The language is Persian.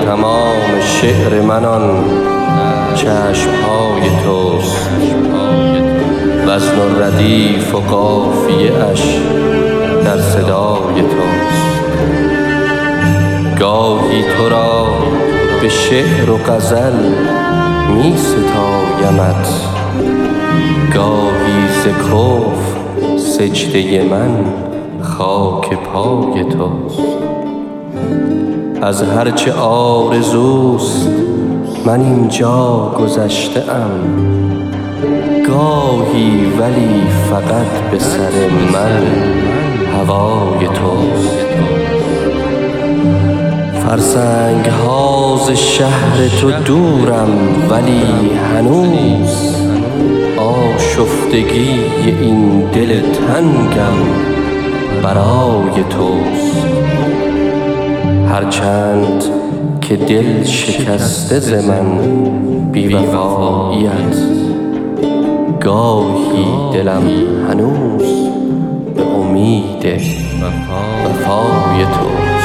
تمام شعر من آن چشمهای توست، وزن و ردیف و قافیه اش در صدای توست. گاهی تو را به شعر و غزل می ستایمت، گاهی ز کفر سجده من خاک پای توست. از هرچه آرزوست من اینجا گذشته ام، گاهی ولی فقط به سر من هوای توست. فرسنگ ها ز شهر تو دورم، ولی هنوز آشفتگی این دل تنگم برای توست. هرچند که دل شکسته ز من بی‌وفاییت، گاهی دلم هنوز به امید وفای توست.